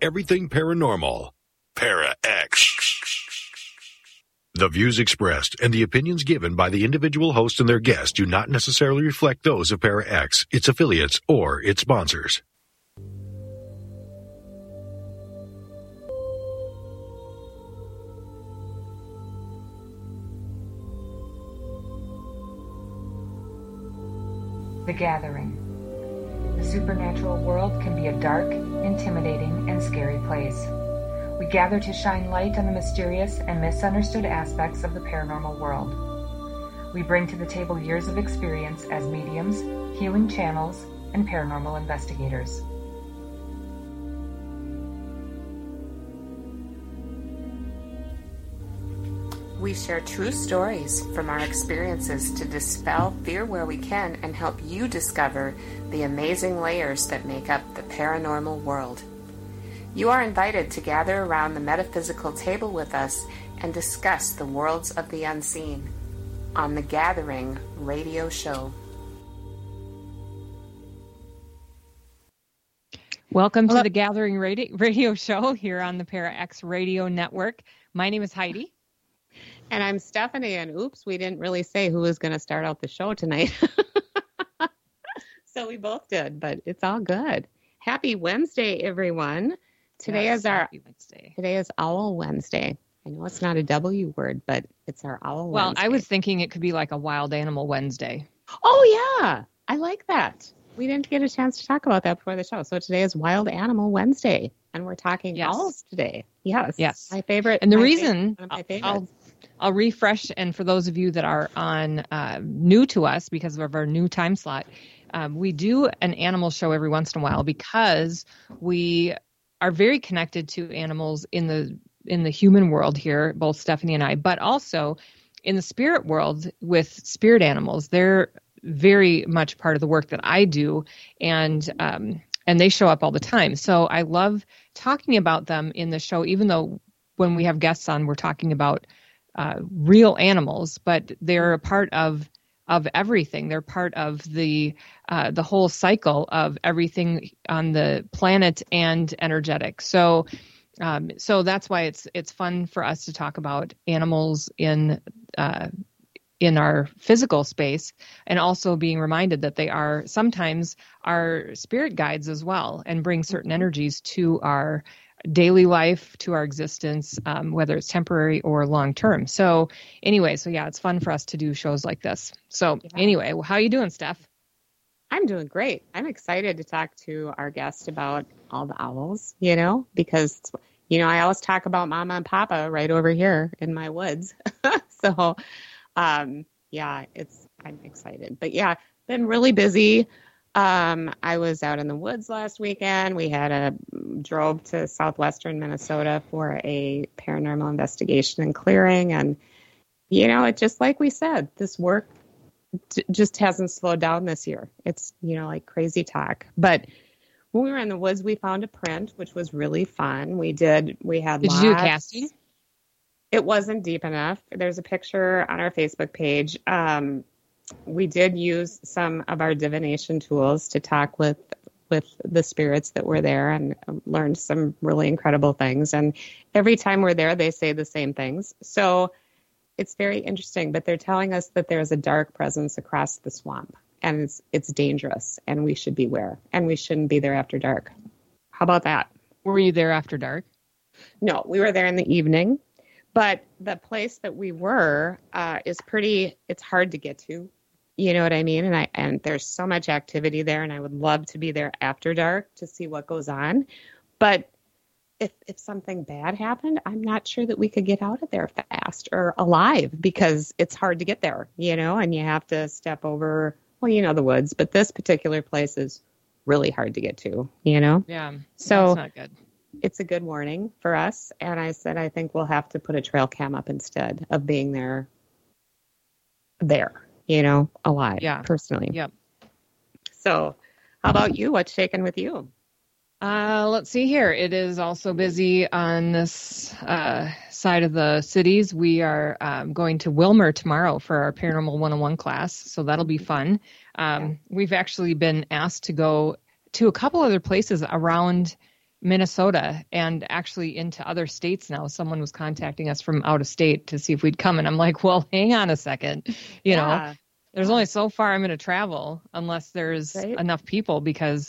everything paranormal. Para-X. The views expressed and the opinions given by the individual host and their guests do not necessarily reflect those of Para-X, its affiliates, or its sponsors. The Gathering. The supernatural world can be a dark, intimidating, and scary place. We gather to shine light on the mysterious and misunderstood aspects of the paranormal world. We bring to the table years of experience as mediums, healing channels, and paranormal investigators. We share true stories from our experiences to dispel fear where we can and help you discover the amazing layers that make up the paranormal world. You are invited to gather around the metaphysical table with us and discuss the worlds of the unseen on The Gathering radio show. Welcome to The Gathering radio show here on the Para-X radio network. My name is Heidi. And I'm Stephanie, and oops, we didn't really say who was going to start out the show tonight. So we both did, but it's all good. Happy Wednesday, everyone. Today is Owl Wednesday. I know it's not a W word, but it's our Owl Wednesday. Well, I was thinking it could be like a Wild Animal Wednesday. Oh, yeah. I like that. We didn't get a chance to talk about that before the show. So today is Wild Animal Wednesday, and we're talking owls today. Yes. My favorite. And the reason I'll refresh, and for those of you that are on new to us because of our new time slot, we do an animal show every once in a while because we are very connected to animals in the human world here, both Stephanie and I, but also in the spirit world with spirit animals. They're very much part of the work that I do, and they show up all the time. So I love talking about them in the show, even though when we have guests on, we're talking about real animals, but they're a part of everything. They're part of the whole cycle of everything on the planet and energetic. So that's why it's fun for us to talk about animals in our physical space, and also being reminded that they are sometimes our spirit guides as well, and bring certain energies to our daily life, to our existence, whether it's temporary or long term. So anyway, it's fun for us to do shows like this. So anyway, how you doing, Steph? I'm doing great. I'm excited to talk to our guest about all the owls, because, I always talk about Mama and Papa right over here in my woods. So, I'm excited. But been really busy. I was out in the woods last weekend. We drove to southwestern Minnesota for a paranormal investigation and clearing. And, it just like we said, this work just hasn't slowed down this year. It's, like crazy talk. But when we were in the woods, we found a print, which was really fun. Did you do casting? It wasn't deep enough. There's a picture on our Facebook page. We did use some of our divination tools to talk with the spirits that were there, and learned some really incredible things. And every time we're there, they say the same things. So it's very interesting, but they're telling us that there's a dark presence across the swamp, and it's dangerous, and we should beware, and we shouldn't be there after dark. How about that? Were you there after dark? No, we were there in the evening, but the place that we were it's hard to get to. You know what I mean? And there's so much activity there, and I would love to be there after dark to see what goes on. But if something bad happened, I'm not sure that we could get out of there fast or alive, because it's hard to get there, and you have to step over, the woods. But this particular place is really hard to get to, Yeah. So that's not good. It's a good warning for us. And I said, I think we'll have to put a trail cam up instead of being there, alive, personally. Yep. So how about you? What's shaking with you? Let's see here. It is also busy on this side of the cities. We are going to Wilmer tomorrow for our Paranormal 101 class, so that'll be fun. We've actually been asked to go to a couple other places around Minnesota and actually into other states now. Someone was contacting us from out of state to see if we'd come. And I'm like, well, hang on a second. You know, there's only so far I'm going to travel unless there's enough people, because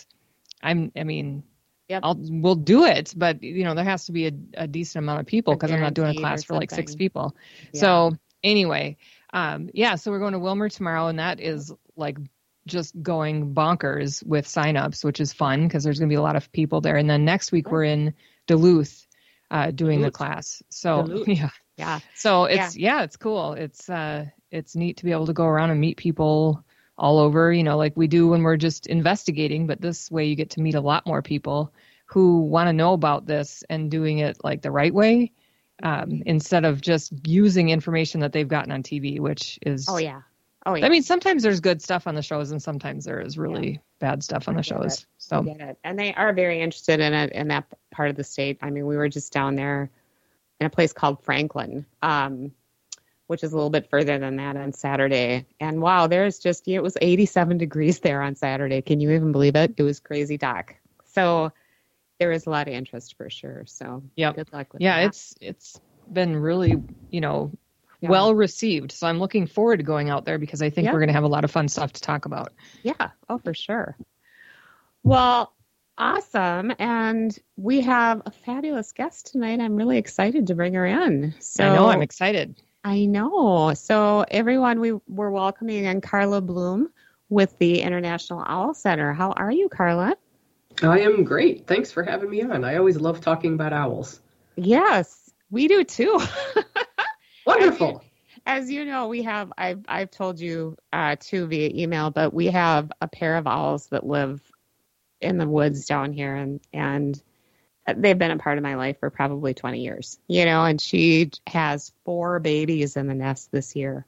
we'll do it. But, you know, there has to be a decent amount of people, because I'm not doing a class for like 6 people. Yeah. So anyway, so we're going to Willmar tomorrow, and that is like just going bonkers with signups, which is fun because there's going to be a lot of people there. And then next week we're in Duluth doing the class. So so it's cool. It's neat to be able to go around and meet people all over, you know, like we do when we're just investigating, but this way you get to meet a lot more people who want to know about this and doing it like the right way, instead of just using information that they've gotten on TV, which is, I mean, sometimes there's good stuff on the shows and sometimes there is really bad stuff on the shows. So get it. And they are very interested in it in that part of the state. I mean, we were just down there in a place called Franklin, which is a little bit further than that, on Saturday. And wow, there's just, it was 87 degrees there on Saturday. Can you even believe it? It was crazy, Doc. So there is a lot of interest for sure. So good luck with that. It's been really, you know, well received. So I'm looking forward to going out there because I think we're going to have a lot of fun stuff to talk about. Yeah. Oh, for sure. Well, awesome. And we have a fabulous guest tonight. I'm really excited to bring her in. So I know, I'm excited. I know. So everyone, we're welcoming in Carla Bloom with the International Owl Center. How are you, Carla? I am great. Thanks for having me on. I always love talking about owls. Yes, we do too. Wonderful. As you know, we have, I've told you too via email, but we have a pair of owls that live in the woods down here, and they've been a part of my life for probably 20 years, you know, and she has 4 babies in the nest this year.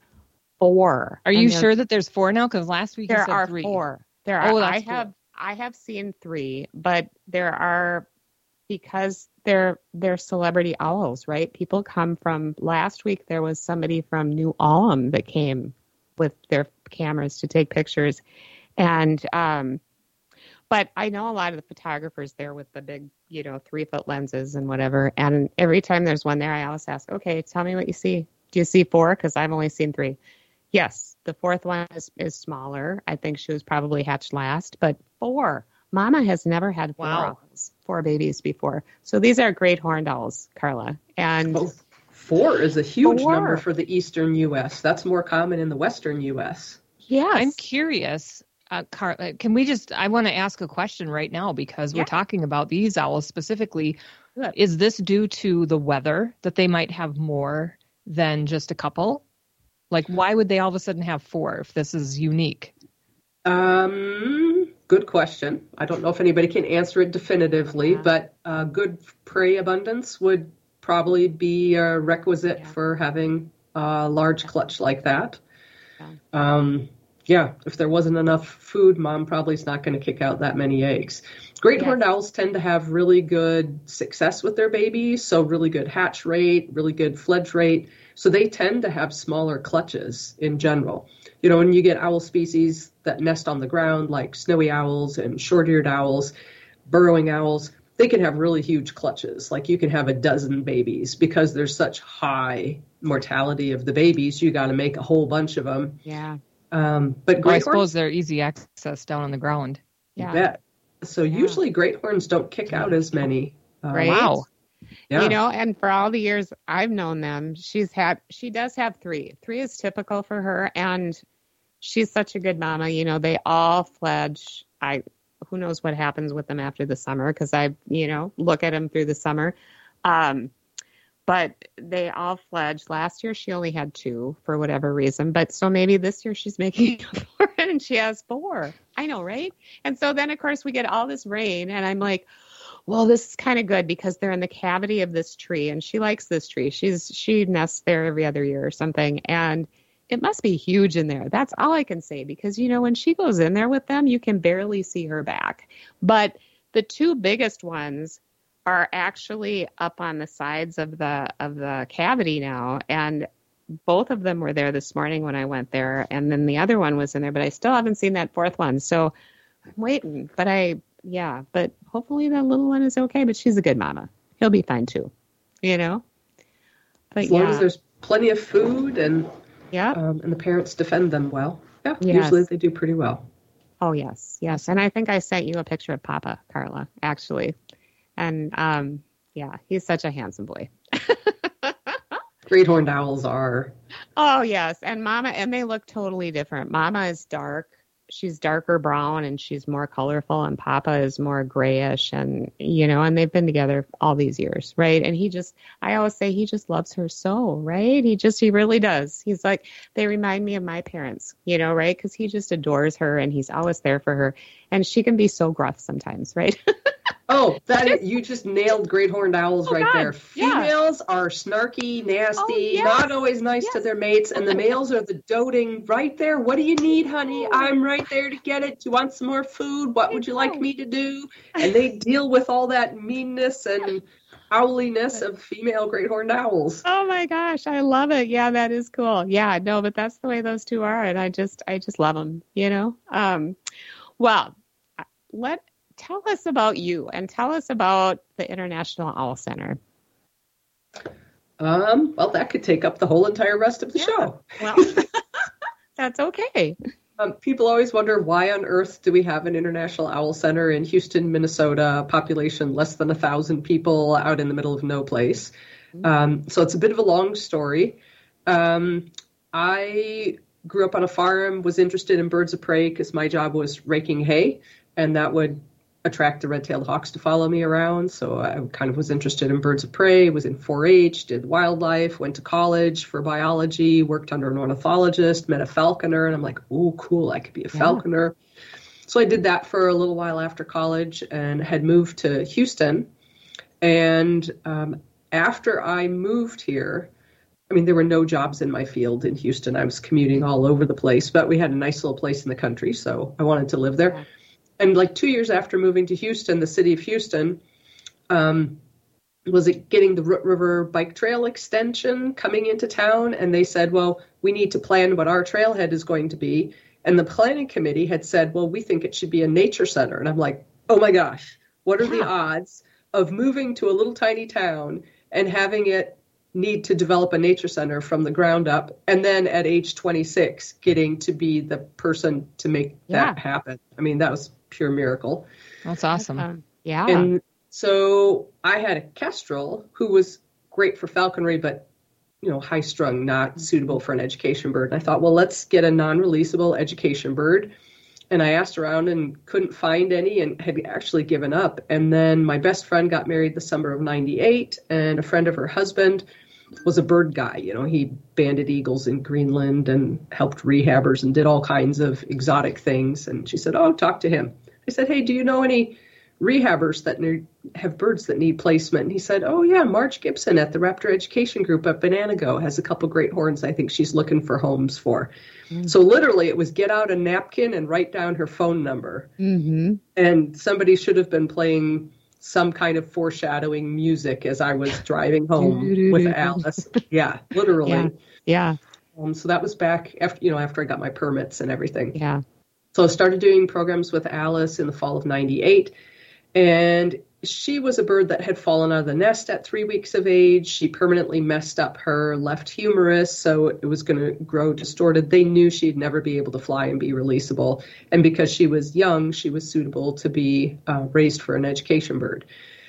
4. Are you sure that there's 4 now? Because last week you said 3. There are 4. There are. I have seen 3, but there are, because they're celebrity owls, right? People come from, last week there was somebody from New Ulm that came with their cameras to take pictures. And, but I know a lot of the photographers there with the big, you know, 3-foot lenses and whatever. And every time there's one there, I always ask, okay, tell me what you see. Do you see 4? Because I've only seen 3. Yes, the 4th one is smaller. I think she was probably hatched last, but 4. Mama has never had 4 owls, 4 babies before. So these are great horned owls, Carla. And 4 is a huge number for the eastern U.S. That's more common in the western U.S. Yes. I'm curious, Carla, I want to ask a question right now because we're talking about these owls specifically. Good. Is this due to the weather that they might have more than just a couple? Like, why would they all of a sudden have 4 if this is unique? Good question. I don't know if anybody can answer it definitively, but good prey abundance would probably be a requisite for having a large clutch like that. If there wasn't enough food, Mom probably is not going to kick out that many eggs. Great horned owls tend to have really good success with their babies, so really good hatch rate, really good fledge rate. So they tend to have smaller clutches in general. You know, when you get owl species that nest on the ground, like snowy owls and short-eared owls, burrowing owls, they can have really huge clutches. Like you can have a dozen babies because there's such high mortality of the babies. You got to make a whole bunch of them. Yeah. But I suppose they're easy access down on the ground. You bet. So usually great horns don't kick out as many. Right. Wow. Yeah. You know, and for all the years I've known them, she does have 3. 3 is typical for her, and she's such a good mama. You know, they all fledge. Who knows what happens with them after the summer, because I, you know, look at them through the summer. But they all fledge. Last year she only had 2 for whatever reason, but so maybe this year she's making 4 and she has 4. I know, right? And so then of course we get all this rain, and I'm like, well, this is kind of good because they're in the cavity of this tree, and she likes this tree. She nests there every other year or something, and it must be huge in there. That's all I can say, because, you know, when she goes in there with them, you can barely see her back. But the 2 biggest ones are actually up on the sides of the cavity now, and both of them were there this morning when I went there, and then the other one was in there, but I still haven't seen that 4th one. So I'm waiting, but I yeah, but hopefully that little one is okay, but she's a good mama. He'll be fine too, you know? But as long as there's plenty of food and yeah, and the parents defend them well. Yeah, yes. Usually they do pretty well. Oh, yes. Yes. And I think I sent you a picture of Papa, Carla, actually. And yeah, he's such a handsome boy. Great horned owls are. Oh, yes. And Mama, and they look totally different. Mama is dark. She's darker brown and she's more colorful, and Papa is more grayish, and, you know, and they've been together all these years, right? And I always say he just loves her so, right? He really does. He's like, they remind me of my parents, you know, right? Because he just adores her and he's always there for her. And she can be so gruff sometimes, right? Oh, you just nailed great horned owls right there. Females are snarky, nasty, not always nice to their mates, and the males are the doting right there. What do you need, honey? I'm right there to get it. Do you want some more food? What would you like me to do? And they deal with all that meanness and owliness of female great horned owls. Oh my gosh, I love it. Yeah, that is cool. Yeah, no, but that's the way those two are, and I just love them, you know? Well, tell us about you and tell us about the International Owl Center. Well, that could take up the whole entire rest of the show. Well, that's okay. People always wonder, why on earth do we have an International Owl Center in Houston, Minnesota, population less than 1,000 people out in the middle of no place? So it's a bit of a long story. I grew up on a farm, was interested in birds of prey because my job was raking hay, and that would attract the red-tailed hawks to follow me around. So I kind of was interested in birds of prey, was in 4-H, did wildlife, went to college for biology, worked under an ornithologist, met a falconer, and I'm like, oh, cool, I could be a falconer. So I did that for a little while after college and had moved to Houston. And after I moved here, I mean, there were no jobs in my field in Houston. I was commuting all over the place, but we had a nice little place in the country, so I wanted to live there. Yeah. And like 2 years after moving to Houston, the city of Houston was getting the Root River Bike Trail extension coming into town. And they said, well, we need to plan what our trailhead is going to be. And the planning committee had said, well, we think it should be a nature center. And I'm like, oh my gosh, what are the odds of moving to a little tiny town and having it need to develop a nature center from the ground up, and then at age 26 getting to be the person to make that happen? I mean, that was pure miracle. That's awesome. Yeah. And so I had a kestrel who was great for falconry, but, you know, high strung, not suitable for an education bird. And I thought, well, let's get a non-releasable education bird. And I asked around and couldn't find any and had actually given up. And then my best friend got married the summer of 98, and a friend of her husband was a bird guy. You know, he banded eagles in Greenland and helped rehabbers and did all kinds of exotic things. And she said, oh, talk to him. I said, hey, do you know any rehabbers that have birds that need placement? And he said, oh, yeah, Marge Gibson at the Raptor Education Group at Bananago has a couple great horns I think she's looking for homes for. So literally it was get out a napkin and write down her phone number. And somebody should have been playing some kind of foreshadowing music as I was driving home with Alice. Yeah, literally. Yeah. So that was back after I got my permits and everything. Yeah. So I started doing programs with Alice in the fall of 98. And she was a bird that had fallen out of the nest at 3 weeks of age. She permanently messed up her left humerus, so it was going to grow distorted. They knew she'd never be able to fly and be releasable. And because she was young, she was suitable to be raised for an education bird.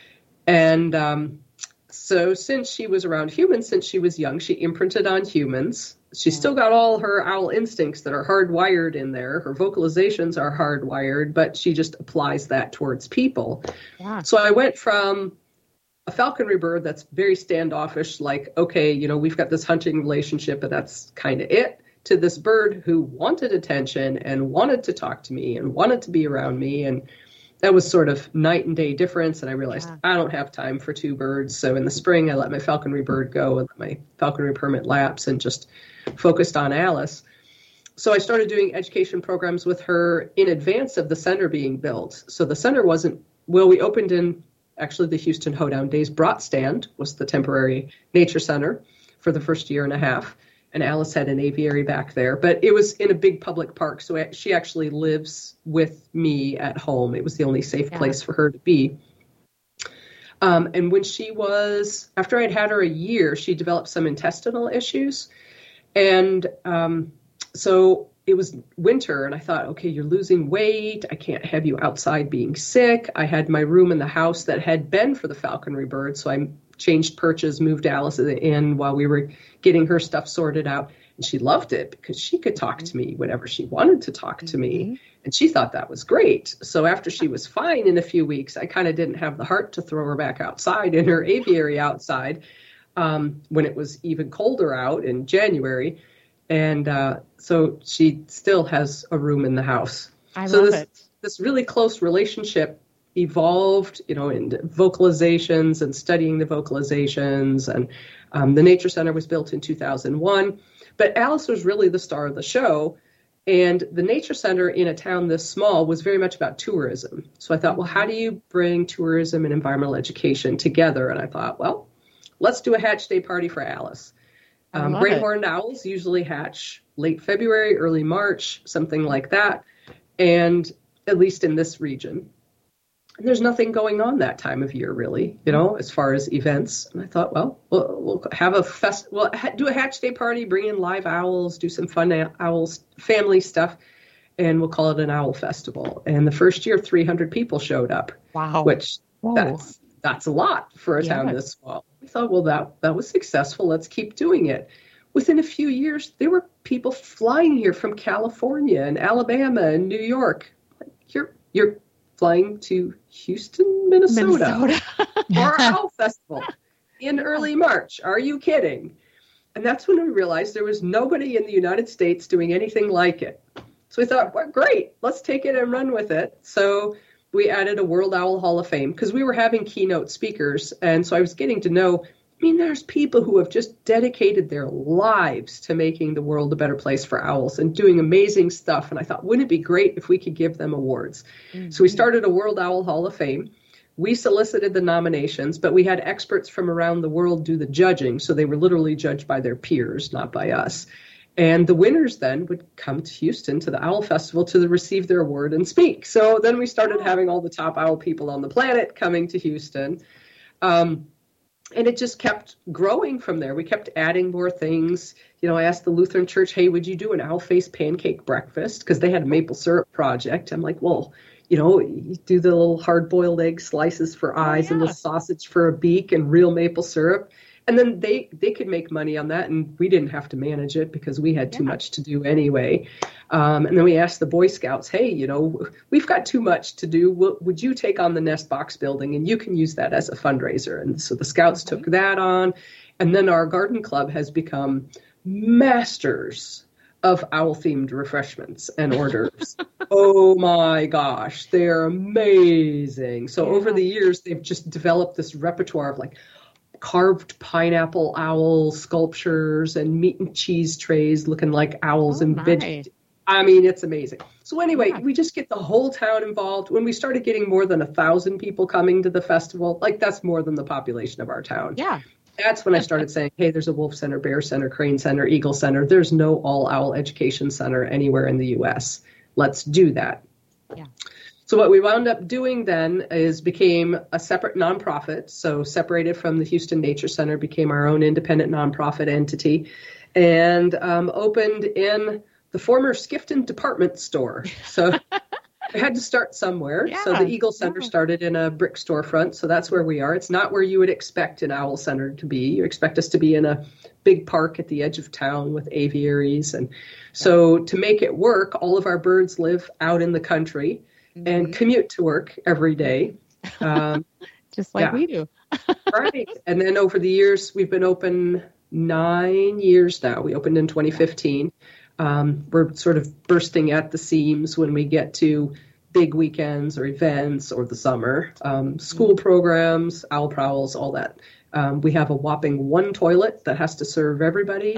And so since she was around humans, since she was young, she imprinted on humans. She's still got all her owl instincts that are hardwired in there. Her vocalizations are hardwired, but she just applies that towards people. Yeah. So I went from a falconry bird that's very standoffish, like, okay, you know, we've got this hunting relationship, but that's kind of it, to this bird who wanted attention and wanted to talk to me and wanted to be around me. And that was sort of night and day difference. And I realized I don't have time for two birds. So in the spring, I let my falconry bird go and let my falconry permit lapse and just focused on Alice. So I started doing education programs with her in advance of the center being built. So the center we opened in actually the Houston Hoedown Days. Bratstand was the temporary nature center for the first year and a half. and Alice had an aviary back there. But it was in a big public park, so she actually lives with me at home. It was the only safe place for her to be. And when after I'd had her a year, she developed some intestinal issues. And so it was winter, and I thought, okay, you're losing weight. I can't have you outside being sick. I had my room in the house that had been for the falconry bird, so I changed perches, moved Alice in while we were getting her stuff sorted out. And she loved it because she could talk to me whenever she wanted to talk to me. And she thought that was great. So after she was fine in a few weeks, I kind of didn't have the heart to throw her back outside in her aviary outside when it was even colder out in January. And so she still has a room in the house. I love it. This really close relationship evolved, in vocalizations and studying the vocalizations. And the Nature Center was built in 2001. But Alice was really the star of the show. And the Nature Center in a town this small was very much about tourism. So I thought, well, how do you bring tourism and environmental education together? And I thought, well, let's do a hatch day party for Alice. Great horned owls usually hatch late February, early March, something like that. And at least in this region. And there's nothing going on that time of year, really, as far as events. And I thought, well, we'll have do a hatch day party, bring in live owls, do some fun owls, family stuff, and we'll call it an owl festival. And the first year, 300 people showed up. Wow. Which that's a lot for a town this small. We thought, well, that was successful. Let's keep doing it. Within a few years, there were people flying here from California and Alabama and New York. You're flying to Houston, Minnesota. For our owl festival in early March. Are you kidding? And that's when we realized there was nobody in the United States doing anything like it. So we thought, well, great, let's take it and run with it. So we added a World Owl Hall of Fame because we were having keynote speakers. And so I was getting to know, there's people who have just dedicated their lives to making the world a better place for owls and doing amazing stuff. And I thought, wouldn't it be great if we could give them awards? Mm-hmm. So we started a World Owl Hall of Fame. We solicited the nominations, but we had experts from around the world do the judging. So they were literally judged by their peers, not by us. And the winners then would come to Houston to the Owl Festival to receive their award and speak. So then we started having all the top owl people on the planet coming to Houston. And it just kept growing from there. We kept adding more things. I asked the Lutheran Church, hey, would you do an owl face pancake breakfast? Because they had a maple syrup project. I'm like, well, you do the little hard-boiled egg slices for eyes and the sausage for a beak and real maple syrup. And then they could make money on that, and we didn't have to manage it because we had too much to do anyway. And then we asked the Boy Scouts, hey, we've got too much to do. Would you take on the nest box building, and you can use that as a fundraiser? And so the Scouts took that on. And then our garden club has become masters of owl-themed refreshments and hors d'oeuvres. Oh, my gosh, they're amazing. So over the years, they've just developed this repertoire of carved pineapple owl sculptures and meat and cheese trays looking like owls and veg. It's amazing. So anyway, we just get the whole town involved. When we started getting more than 1,000 people coming to the festival, that's more than the population of our town. Yeah. That's when I started saying, hey, there's a wolf center, bear center, crane center, eagle center. There's no all owl education center anywhere in the U.S. Let's do that. Yeah. So what we wound up doing then is became a separate nonprofit. So separated from the Houston Nature Center, became our own independent nonprofit entity, and opened in the former Skifton department store. So we had to start somewhere. Yeah, so the Eagle Center started in a brick storefront. So that's where we are. It's not where you would expect an owl center to be. You expect us to be in a big park at the edge of town with aviaries. And so to make it work, all of our birds live out in the country and commute to work every day. Just like we do. Right. And then over the years, we've been open 9 years now. We opened in 2015. We're sort of bursting at the seams when we get to big weekends or events or the summer, school programs, owl prowls, all that. We have a whopping 1 toilet that has to serve everybody.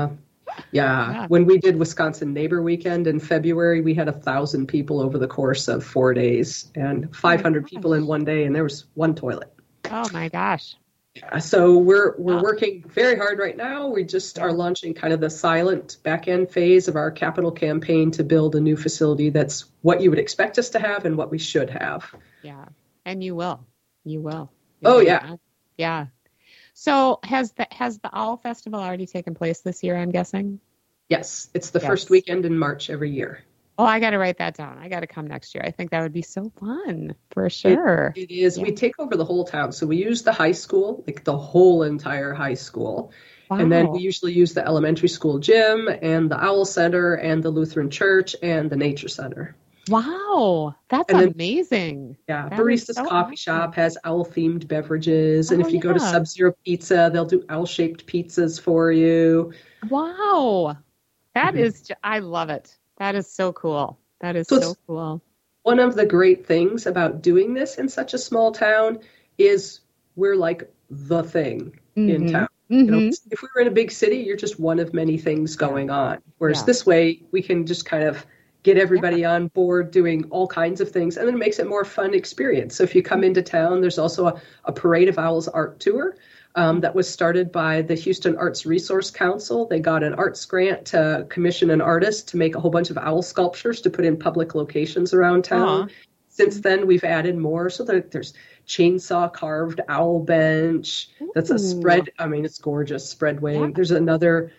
Yeah. When we did Wisconsin Neighbor Weekend in February, we had 1,000 people over the course of 4 days and 500 people in one day, and there was 1 toilet. Oh my gosh. So we're working very hard right now. We just are launching kind of the silent back end phase of our capital campaign to build a new facility that's what you would expect us to have and what we should have. Yeah, and you will. Oh yeah. Yeah. So has the Owl Festival already taken place this year, I'm guessing? Yes, it's the first weekend in March every year. Oh, I got to write that down. I got to come next year. I think that would be so fun, for sure. It is. Yeah. We take over the whole town. So we use the high school, like the whole entire high school. Wow. And then we usually use the elementary school gym and the Owl Center and the Lutheran Church and the Nature Center. Wow, that's amazing. Yeah, Barista's Coffee Shop has owl-themed beverages. And if you go to Sub-Zero Pizza, they'll do owl-shaped pizzas for you. Wow, that is, I love it. That is so cool. That is so cool. One of the great things about doing this in such a small town is we're like the thing in town. You know, if we were in a big city, you're just one of many things going on. Whereas this way, we can just kind of get everybody on board doing all kinds of things, and then it makes it more fun experience. So if you come into town, there's also a Parade of Owls art tour that was started by the Houston Arts Resource Council. They got an arts grant to commission an artist to make a whole bunch of owl sculptures to put in public locations around town. Since then, we've added more. So there's chainsaw carved owl bench. That's a spread. I mean, it's gorgeous. Spread wing. Yeah. There's another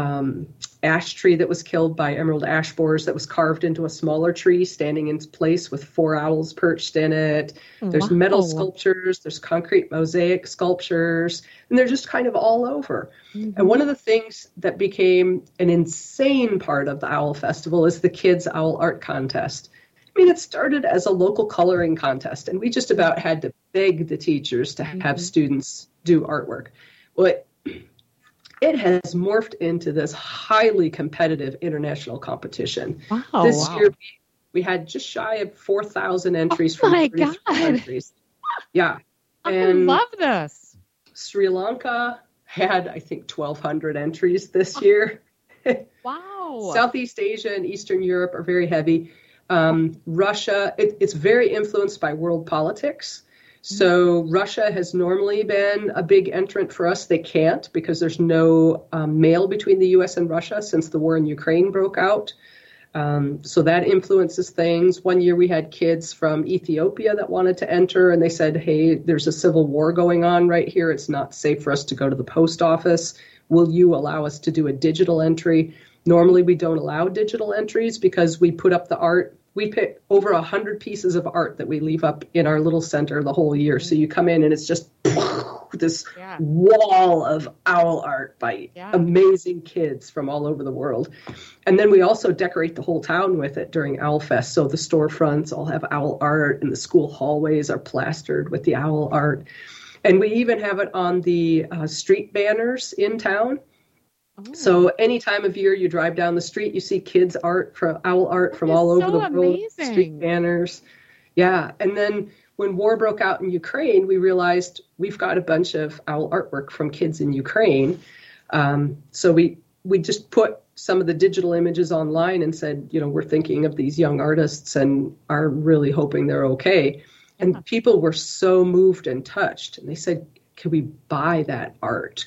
ash tree that was killed by emerald ash borers that was carved into a smaller tree standing in place with 4 owls perched in it. There's metal sculptures, there's concrete mosaic sculptures, and they're just kind of all over. And one of the things that became an insane part of the Owl Festival is the Kids Owl Art Contest. I mean, it started as a local coloring contest, and we just about had to beg the teachers to have students do artwork. Well, it has morphed into this highly competitive international competition. This year, we had just shy of 4,000 entries from 33 countries. Yeah. And I love this. Sri Lanka had, I think, 1,200 entries this year. Wow. Southeast Asia and Eastern Europe are very heavy. Russia, it's very influenced by world politics. So Russia has normally been a big entrant for us. They can't because there's no mail between the U.S. and Russia since the war in Ukraine broke out. So that influences things. One year we had kids from Ethiopia that wanted to enter, and they said, hey, there's a civil war going on right here. It's not safe for us to go to the post office. Will you allow us to do a digital entry? Normally we don't allow digital entries because we put up the art. We pick over 100 pieces of art that we leave up in our little center the whole year. So you come in and it's just this wall of owl art by amazing kids from all over the world. And then we also decorate the whole town with it during Owl Fest. So the storefronts all have owl art and the school hallways are plastered with the owl art. And we even have it on the street banners in town. So any time of year you drive down the street, you see kids' art from owl art from all over the world, street banners. Yeah. And then when war broke out in Ukraine, we realized we've got a bunch of owl artwork from kids in Ukraine. So we just put some of the digital images online and said, you know, we're thinking of these young artists and are really hoping they're okay. And people were so moved and touched. And they said, can we buy that art?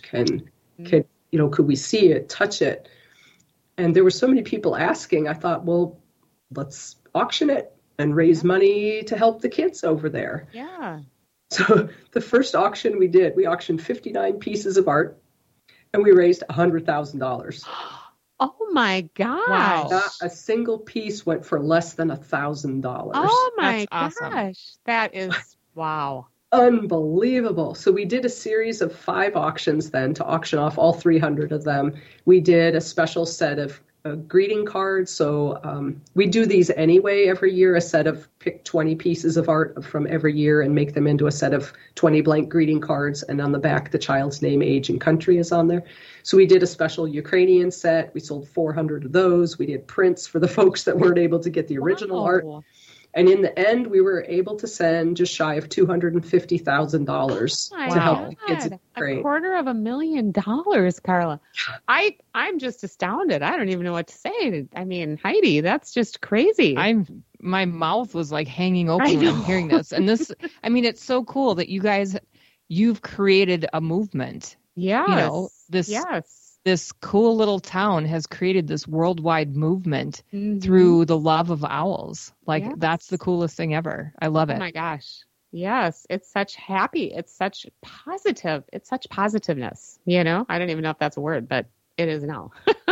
Could we see it, touch it? And there were so many people asking, I thought, well, let's auction it and raise money to help the kids over there. Yeah. So the first auction we did, we auctioned 59 pieces of art and we raised $100,000. Oh my gosh. Wow. Not a single piece went for less than $1,000. Oh my That's gosh. awesome. That is, wow. Unbelievable. So we did a series of 5 auctions then to auction off all 300 of them. We did a special set of greeting cards. So we do these anyway every year, a set of pick 20 pieces of art from every year and make them into a set of 20 blank greeting cards. And on the back, the child's name, age, and country is on there. So we did a special Ukrainian set. We sold 400 of those. We did prints for the folks that weren't able to get the original art. And in the end, we were able to send just shy of $250,000 to help the kids in Ukraine. $250,000, Carla. I'm just astounded. I don't even know what to say. I mean, Heidi, that's just crazy. My mouth was like hanging open when I'm hearing this. And this, I mean, it's so cool that you guys you've created a movement. Yes. You know, this cool little town has created this worldwide movement through the love of owls. Like, that's the coolest thing ever. I love it. Oh my gosh. Yes. It's such positiveness, you know? I don't even know if that's a word, but it is now.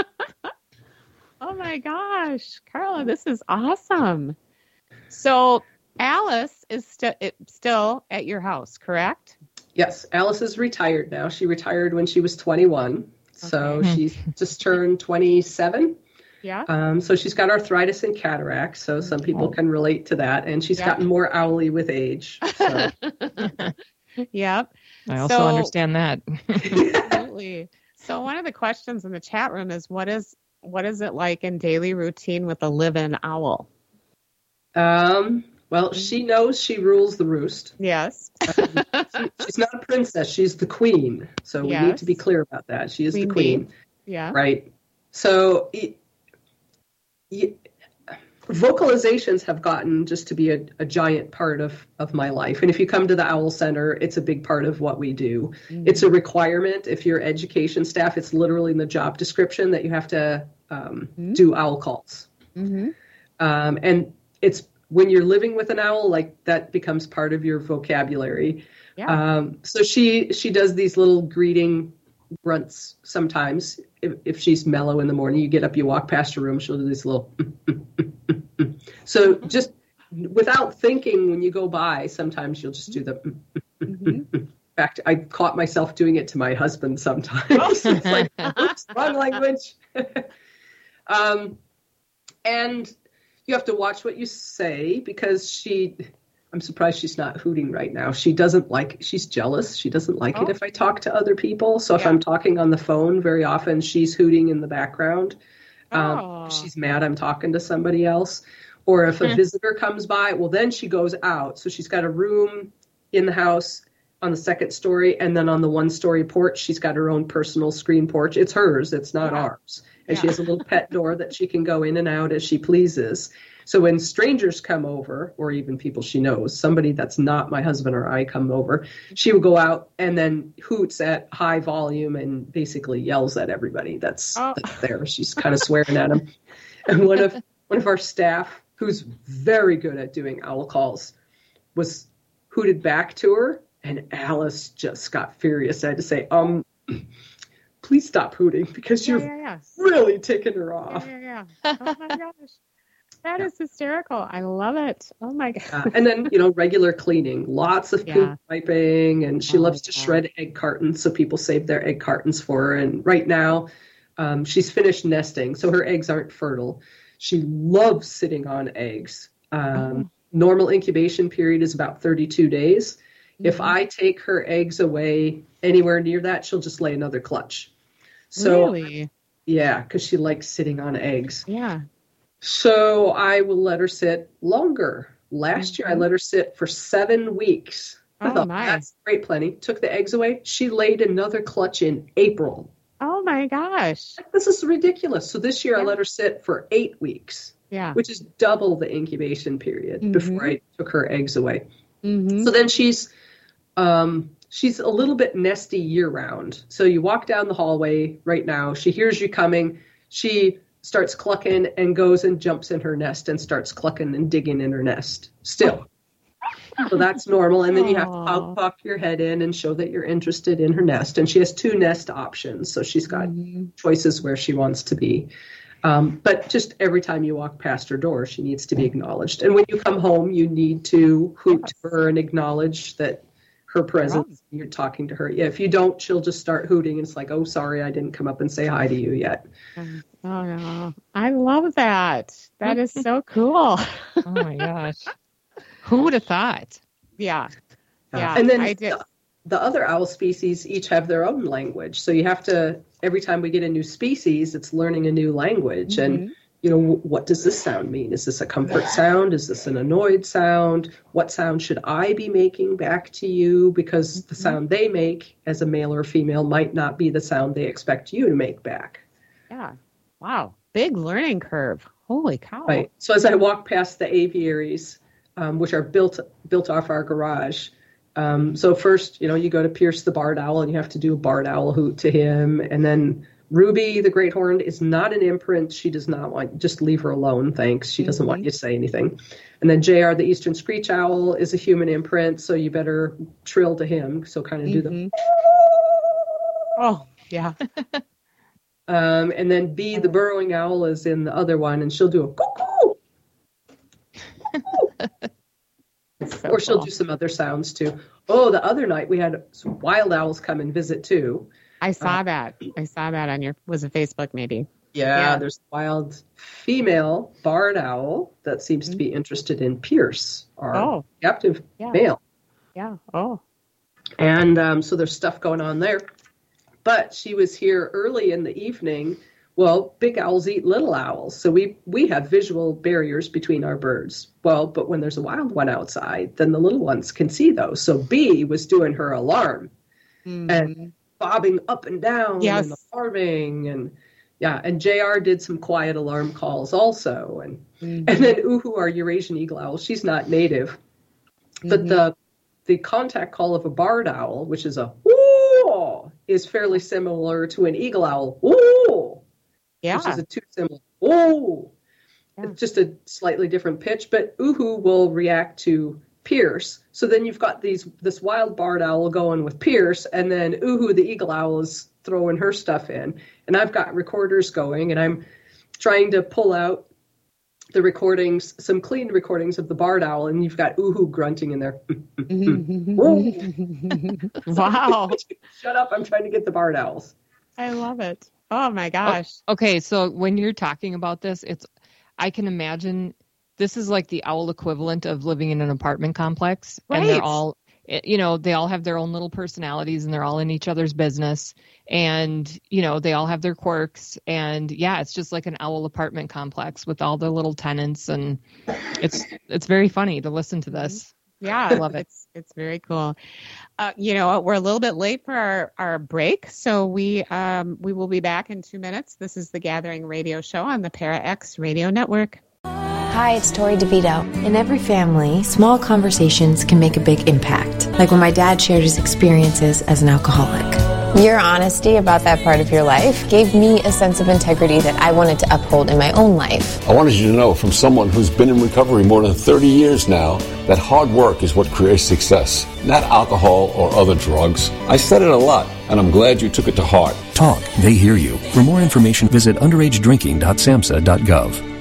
Oh my gosh, Carla, this is awesome. So Alice is still at your house, correct? Yes, Alice is retired now. She retired when she was 21. So she's just turned 27. Yeah. So she's got arthritis and cataracts. So some people can relate to that. And she's gotten more owly with age. So. Yep. I also understand that. Absolutely. So one of the questions in the chat room is, what is it like in daily routine with a live-in owl? Well, she knows she rules the roost. Yes. She's not a princess. She's the queen. So we need to be clear about that. She is the queen. Yeah. Right. So vocalizations have gotten just to be a giant part of my life. And if you come to the Owl Center, it's a big part of what we do. Mm-hmm. It's a requirement. If you're education staff, it's literally in the job description that you have to do owl calls. Mm-hmm. And it's when you're living with an owl, like that becomes part of your vocabulary. Yeah. So she does these little greeting grunts sometimes. If she's mellow in the morning, you get up, you walk past her room, she'll do this little. So just without thinking, when you go by, sometimes you'll just do the. In fact, I caught myself doing it to my husband sometimes. It's like, oops, wrong language. And you have to watch what you say because I'm surprised she's not hooting right now. She's jealous. She doesn't like it if I talk to other people. So if I'm talking on the phone, very often she's hooting in the background. She's mad I'm talking to somebody else. Or if a visitor comes by, well, then she goes out. So she's got a room in the house on the second story. And then on the 1-story porch, she's got her own personal screen porch. It's hers. It's not ours. And she has a little pet door that she can go in and out as she pleases. So when strangers come over, or even people she knows, somebody that's not my husband or I come over, she will go out and then hoots at high volume and basically yells at everybody that's there. She's kind of swearing at them. And one of our staff, who's very good at doing owl calls, was hooted back to her, and Alice just got furious. I had to say, please stop hooting because you're really ticking her off. Oh my gosh. That is hysterical. I love it. Oh my God. And then, regular cleaning, lots of poop wiping, and she loves to shred egg cartons. So people save their egg cartons for her. And right now she's finished nesting, so her eggs aren't fertile. She loves sitting on eggs. Normal incubation period is about 32 days. Mm-hmm. If I take her eggs away anywhere near that, she'll just lay another clutch. So, really? Yeah, because she likes sitting on eggs. Yeah. So I will let her sit longer. Last year, I let her sit for 7 weeks. I thought, that's great, plenty. Took the eggs away. She laid another clutch in April. Oh, my gosh. This is ridiculous. So this year, I let her sit for 8 weeks, which is double the incubation period before I took her eggs away. Mm-hmm. So then she's a little bit nesty year-round. So you walk down the hallway right now. She hears you coming. She starts clucking and goes and jumps in her nest and starts clucking and digging in her nest still. So that's normal. And then you have to pop your head in and show that you're interested in her nest. And she has 2 nest options. So she's got choices where she wants to be. But just every time you walk past her door, she needs to be acknowledged. And when you come home, you need to hoot to her and acknowledge that her presence, you're talking to her. Yeah, if you don't, she'll just start hooting. And it's like, oh, sorry, I didn't come up and say hi to you yet. Oh, no. I love that. That is so cool. Oh, my gosh. Who would have thought? Yeah. And then the other owl species each have their own language. So you have to, every time we get a new species, it's learning a new language. And, what does this sound mean? Is this a comfort sound? Is this an annoyed sound? What sound should I be making back to you? Because the sound they make as a male or female might not be the sound they expect you to make back. Yeah. Wow. Big learning curve. Holy cow. Right. So as I walk past the aviaries, which are built off our garage, So first, you go to Pierce the barred owl, and you have to do a barred owl hoot to him. And then Ruby, the great horned, is not an imprint. She does not want, just leave her alone, thanks. She doesn't want you to say anything. And then JR, the eastern screech owl, is a human imprint, so you better trill to him. So kind of do the... Oh, yeah. And then B, the burrowing owl, is in the other one, and she'll do a cuckoo. Or she'll do some other sounds too. Oh, the other night we had some wild owls come and visit too. I saw that. I saw that on was it Facebook maybe? Yeah, there's a wild female barred owl that seems to be interested in Pierce, our captive male. Yeah. Oh. And so there's stuff going on there. But she was here early in the evening. Well, big owls eat little owls, so we have visual barriers between our birds. Well, but when there's a wild one outside, then the little ones can see those. So B was doing her alarm and bobbing up and down and alarming, and JR did some quiet alarm calls also, and then Uhu, our Eurasian eagle owl, she's not native, but the contact call of a barred owl, which is a woo, is fairly similar to an eagle owl woo. Yeah. Which is a two-syllable. Oh, it's just a slightly different pitch, but Uhu will react to Pierce. So then you've got this wild barred owl going with Pierce, and then Uhu, the eagle owl, is throwing her stuff in. And I've got recorders going, and I'm trying to pull out the recordings, some clean recordings of the barred owl, and you've got Uhu grunting in there. Wow. Shut up, I'm trying to get the barred owls. I love it. Oh my gosh. Okay, so when you're talking about this, I can imagine this is like the owl equivalent of living in an apartment complex. Right. And they're all, they all have their own little personalities, and they're all in each other's business. And, they all have their quirks. And yeah, it's just like an owl apartment complex with all the little tenants. And it's very funny to listen to this. Yeah, I love it. It's very cool. We're a little bit late for our break, so we will be back in 2 minutes. This is the Gathering Radio Show on the ParaX Radio Network. Hi, it's Tori DeVito. In every family, small conversations can make a big impact, like when my dad shared his experiences as an alcoholic. Your honesty about that part of your life gave me a sense of integrity that I wanted to uphold in my own life. I wanted you to know, from someone who's been in recovery more than 30 years now, that hard work is what creates success, not alcohol or other drugs. I said it a lot, and I'm glad you took it to heart. Talk, they hear you. For more information, visit underagedrinking.samhsa.gov.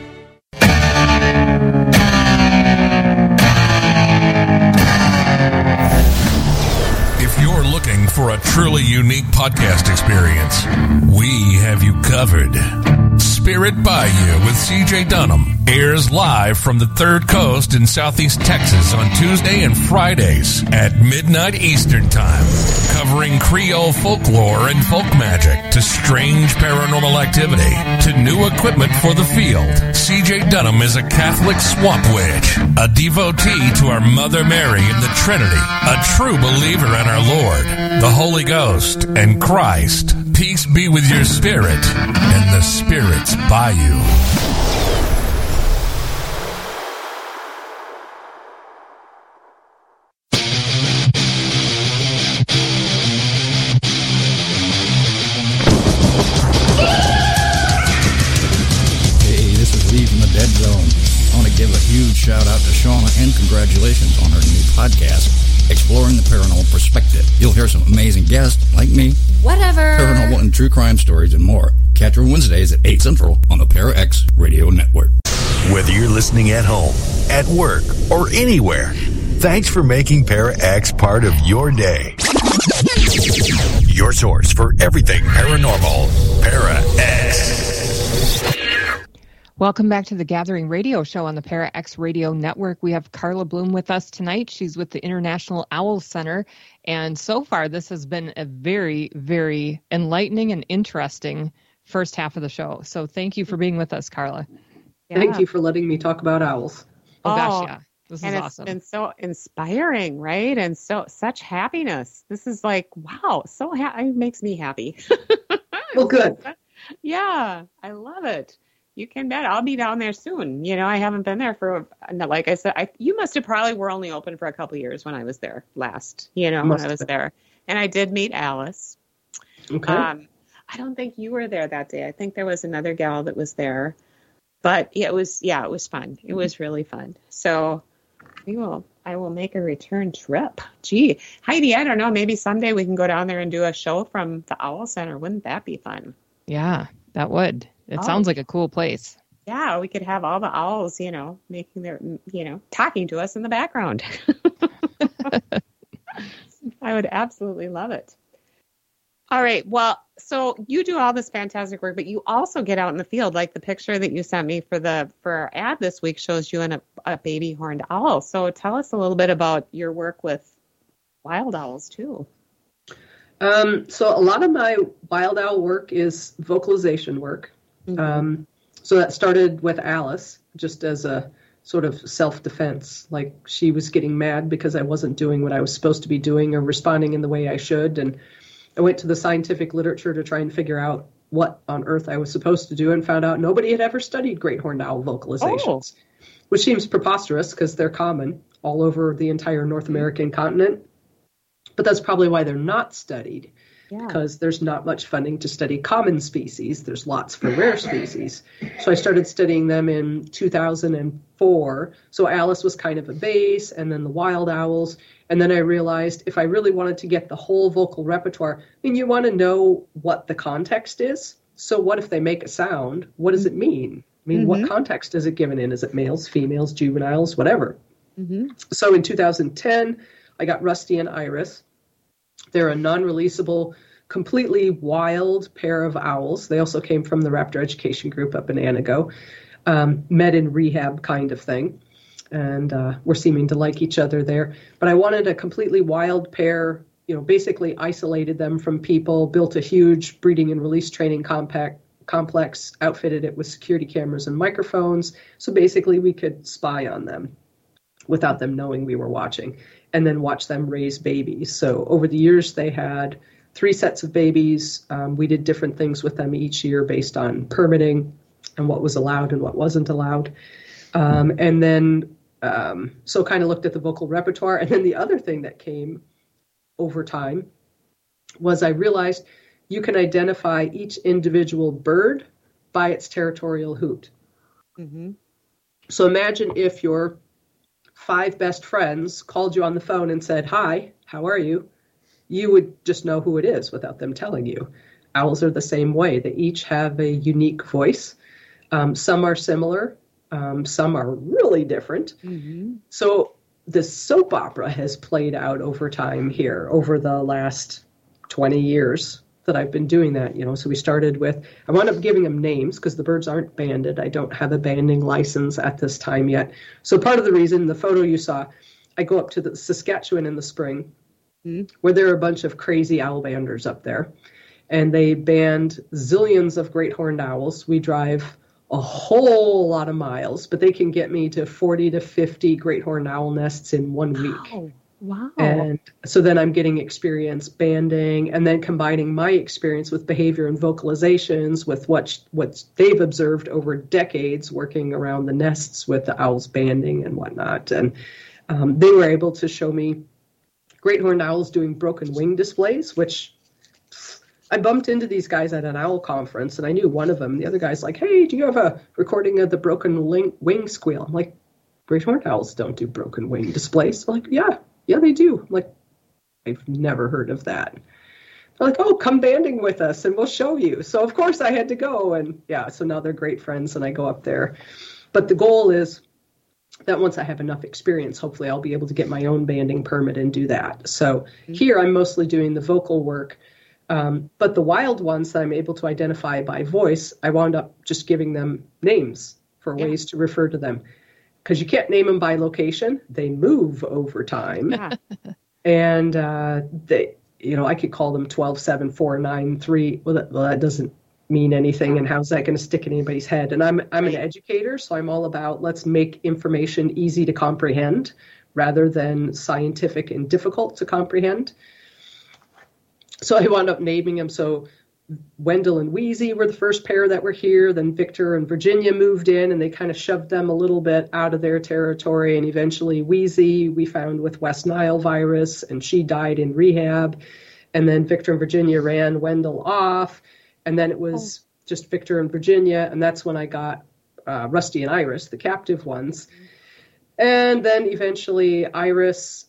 For a truly unique podcast experience, we have you covered. Spirit Bayou with CJ Dunham airs live from the Third Coast in Southeast Texas on Tuesday and Fridays at midnight Eastern Time, covering Creole folklore and folk magic to strange paranormal activity to new equipment for the field. CJ Dunham is a Catholic swamp witch, a devotee to our Mother Mary in the Trinity, a true believer in our Lord, the Holy Ghost, and Christ. Peace be with your spirit and the Spirit's Bayou. Give a huge shout out to Shauna and congratulations on her new podcast, Exploring the Paranormal Perspective. You'll hear some amazing guests like me, paranormal and true crime stories, and more. Catch her Wednesdays at 8 Central on the ParaX Radio Network. Whether you're listening at home, at work, or anywhere, thanks for making ParaX part of your day. Your source for everything paranormal, ParaX. Welcome back to the Gathering Radio Show on the ParaX Radio Network. We have Carla Bloom with us tonight. She's with the International Owl Center. And so far, this has been a very, very enlightening and interesting first half of the show. So thank you for being with us, Carla. Yeah. Thank you for letting me talk about owls. Oh gosh, yeah. This is And awesome. it's been so inspiring, right? And such happiness. This is like, wow, it makes me happy. Well, good. Yeah, I love it. You can bet I'll be down there soon. I haven't been there for, like I said, you must have probably were only open for a couple of years when I was there last, when I was there. And I did meet Alice. Okay. I don't think you were there that day. I think there was another gal that was there. But it was fun. It was really fun. So I will make a return trip. Gee, Heidi, I don't know. Maybe someday we can go down there and do a show from the Owl Center. Wouldn't that be fun? Yeah, that would. It sounds like a cool place. Yeah, we could have all the owls, making their, talking to us in the background. I would absolutely love it. All right. Well, so you do all this fantastic work, but you also get out in the field. Like the picture that you sent me for our ad this week shows you in a baby horned owl. So tell us a little bit about your work with wild owls too. So a lot of my wild owl work is vocalization work. Mm-hmm. So that started with Alice, just as a sort of self-defense. Like she was getting mad because I wasn't doing what I was supposed to be doing or responding in the way I should. And I went to the scientific literature to try and figure out what on earth I was supposed to do and found out nobody had ever studied great horned owl vocalizations, which seems preposterous because they're common all over the entire North American continent. But that's probably why they're not studied, because there's not much funding to study common species. There's lots for rare species. So I started studying them in 2004. So Alice was kind of a base, and then the wild owls. And then I realized if I really wanted to get the whole vocal repertoire, you want to know what the context is. So what if they make a sound? What does it mean? What context is it given in? Is it males, females, juveniles, whatever? Mm-hmm. So in 2010, I got Rusty and Iris. They're a non-releasable, completely wild pair of owls. They also came from the Raptor Education Group up in Anago, met in rehab kind of thing. And we're seeming to like each other there. But I wanted a completely wild pair, basically isolated them from people, built a huge breeding and release training complex, outfitted it with security cameras and microphones. So basically we could spy on them without them knowing we were watching, and then watch them raise babies. So over the years, they had 3 sets of babies. We did different things with them each year based on permitting and what was allowed and what wasn't allowed. And then, so kind of looked at the vocal repertoire. And then the other thing that came over time was I realized you can identify each individual bird by its territorial hoot. Mm-hmm. So imagine if your 5 best friends called you on the phone and said, "Hi, how are you?" You would just know who it is without them telling you. Owls are the same way. They each have a unique voice. Some are similar. Some are really different. Mm-hmm. So the soap opera has played out over time here, over the last 20 years that I've been doing that. So we started with, I wound up giving them names because the birds aren't banded. I don't have a banding license at this time yet. So part of the reason, the photo you saw, I go up to the Saskatchewan in the spring, where there are a bunch of crazy owl banders up there. And they band zillions of great horned owls. We drive a whole lot of miles, but they can get me to 40 to 50 great horned owl nests in 1 week. Wow. And so then I'm getting experience banding and then combining my experience with behavior and vocalizations with what they've observed over decades working around the nests with the owls banding and whatnot. And they were able to show me great horned owls doing broken wing displays, which I bumped into these guys at an owl conference, and I knew one of them. The other guy's like, "Hey, do you have a recording of the broken wing squeal?" I'm like, "Great horned owls don't do broken wing displays." I'm like, yeah, they do. I'm like, I've never heard of that. They're like, "Oh, come banding with us and we'll show you." So of course I had to go, and so now they're great friends and I go up there. But the goal is that once I have enough experience, hopefully I'll be able to get my own banding permit and do that. So here I'm mostly doing the vocal work. But the wild ones that I'm able to identify by voice, I wound up just giving them names for ways to refer to them. Because you can't name them by location. They move over time. Yeah. And they, I could call them 12, 7, 4, 9, 3. Well, that doesn't mean anything. And how's that going to stick in anybody's head? And I'm an educator, so I'm all about let's make information easy to comprehend rather than scientific and difficult to comprehend. So I wound up naming them. So Wendell and Wheezy were the first pair that were here. Then Victor and Virginia moved in, and they kind of shoved them a little bit out of their territory. And eventually Wheezy we found with West Nile virus, and she died in rehab. And then Victor and Virginia ran Wendell off. And then it was just Victor and Virginia. And that's when I got Rusty and Iris, the captive ones. And then eventually Iris,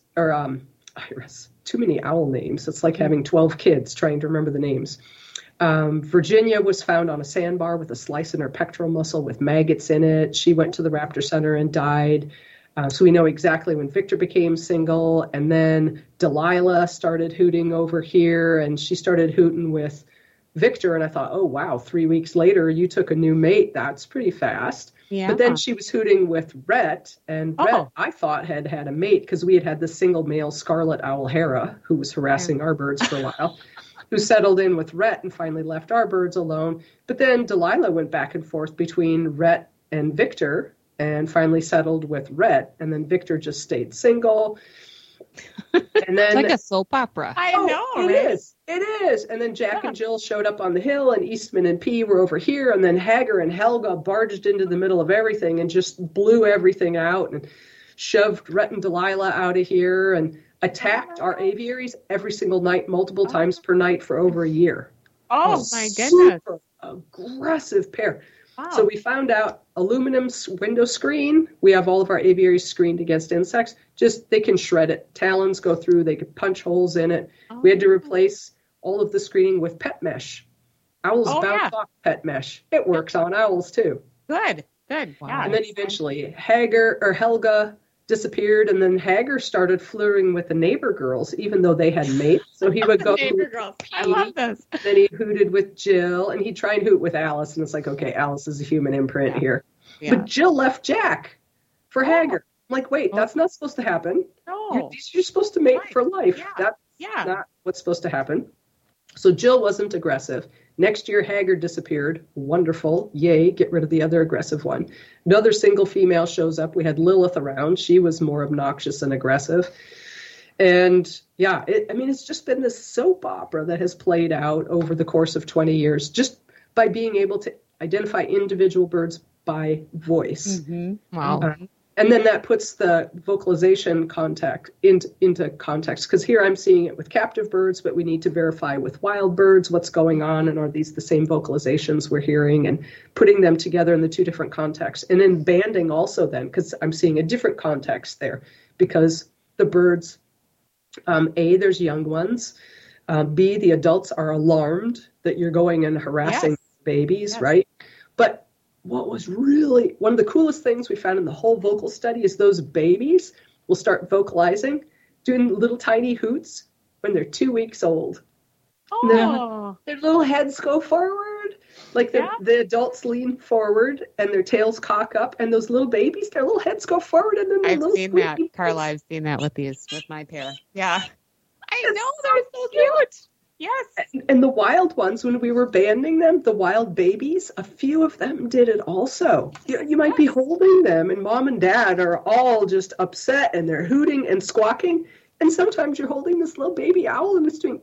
too many owl names. It's like having 12 kids trying to remember the names. Virginia was found on a sandbar with a slice in her pectoral muscle with maggots in it. She went to the Raptor Center and died. So we know exactly when Victor became single. And then Delilah started hooting over here, and she started hooting with Victor. And I thought, oh, wow, 3 weeks later, you took a new mate. That's pretty fast. Yeah. But then she was hooting with Rhett, and Rhett, I thought, had a mate because we had this single male scarlet owl, Hera, who was harassing our birds for a while, who settled in with Rhett and finally left our birds alone. But then Delilah went back and forth between Rhett and Victor and finally settled with Rhett, and then Victor just stayed single. And then, it's like a soap opera. I know. It is. And then Jack and Jill showed up on the hill, and Eastman and P were over here, and then Hager and Helga barged into the middle of everything and just blew everything out and shoved Rhett and Delilah out of here and attacked our aviaries every single night, multiple times per night for over a year. Oh, my goodness. Super aggressive pair. Wow. So we found out aluminum window screen. We have all of our aviaries screened against insects. Just they can shred it. Talons go through. They could punch holes in it. Oh. We had to replace all of the screening with pet mesh. Owls bounce off pet mesh. It works on owls too. Good. Wow. Yeah, and then eventually Helga disappeared, and then Hager started flirting with the neighbor girls, even though they had mates. So he would go neighbor girls. I love this. Then he hooted with Jill, and he'd try and hoot with Alice, and it's like, okay, Alice is a human imprint here. Yeah. But Jill left Jack for Hager. I'm like, wait, that's not supposed to happen. No. You're supposed to mate for life. Yeah. That's not what's supposed to happen. So Jill wasn't aggressive. Next year, Hager disappeared. Wonderful. Yay, get rid of the other aggressive one. Another single female shows up. We had Lilith around. She was more obnoxious and aggressive. And yeah, it's just been this soap opera that has played out over the course of 20 years, just by being able to identify individual birds by voice. Mm-hmm. Wow. And then that puts the vocalization into context, because here I'm seeing it with captive birds, but we need to verify with wild birds what's going on, and are these the same vocalizations we're hearing, and putting them together in the two different contexts. And then banding also then, because I'm seeing a different context there, because the birds, A, there's young ones, B, the adults are alarmed that you're going and harassing babies, right? But what was really one of the coolest things we found in the whole vocal study is those babies will start vocalizing, doing little tiny hoots when they're 2 weeks old. Oh. Their little heads go forward, like the adults lean forward and their tails cock up, and those little babies, their little heads go forward, and then I've seen that, Carla. I've seen that with my pair. Yeah, I know, they're so cute. Yes. And the wild ones, when we were banding them, the wild babies, a few of them did it also. You might be holding them, and mom and dad are all just upset, and they're hooting and squawking. And sometimes you're holding this little baby owl, and it's doing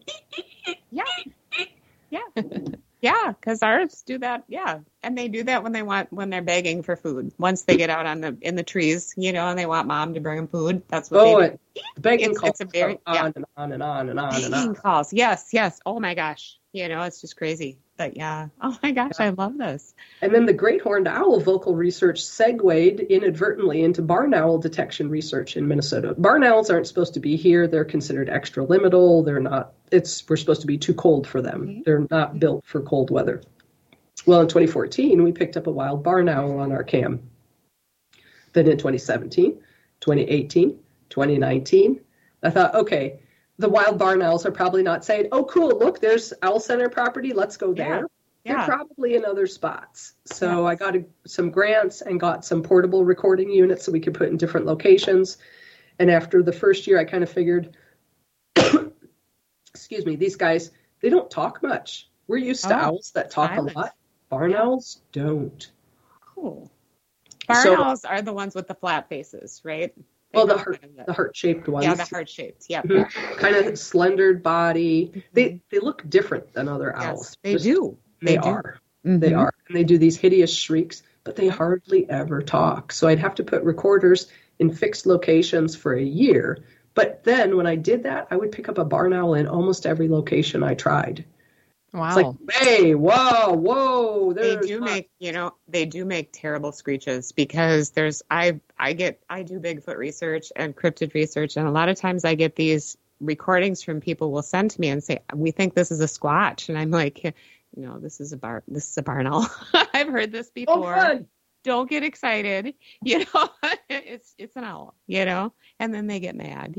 Yeah, because ours do that. Yeah, and they do that when they're begging for food. Once they get out in the trees, and they want mom to bring them food. That's what they do. The begging calls go on and on and on and on and on. Begging calls, yes. Oh my gosh, it's just crazy. But yeah, oh my gosh, I love this. And then the great horned owl vocal research segued inadvertently into barn owl detection research in Minnesota. Barn owls aren't supposed to be here. They're considered extraliminal. They're not. We're supposed to be too cold for them. Mm-hmm. They're not built for cold weather. Well, in 2014, we picked up a wild barn owl on our cam. Then in 2017, 2018, 2019, I thought, okay, the wild barn owls are probably not saying, oh, cool, look, there's Owl Center property, let's go there. Yeah. They're probably in other spots. So I got some grants and got some portable recording units so we could put in different locations. And after the first year, I kind of figured, excuse me, these guys, they don't talk much. We're used to owls that talk a lot. Barn owls don't. Cool. Barn owls are the ones with the flat faces, right? Well, the heart-shaped ones. Yeah, the heart-shaped. Yeah. Mm-hmm. Kind of slendered body. They look different than other owls. They do. They are. Mm-hmm. They are. And they do these hideous shrieks, but they hardly ever talk. So I'd have to put recorders in fixed locations for a year. But then when I did that, I would pick up a barn owl in almost every location I tried. Wow. It's like, hey, whoa. They do make terrible screeches because I do Bigfoot research and cryptid research, and a lot of times I get these recordings from people will send to me and say, we think this is a squatch. And I'm like, no, this is a barn owl. I've heard this before. Oh, don't get excited. It's an owl, and then they get mad,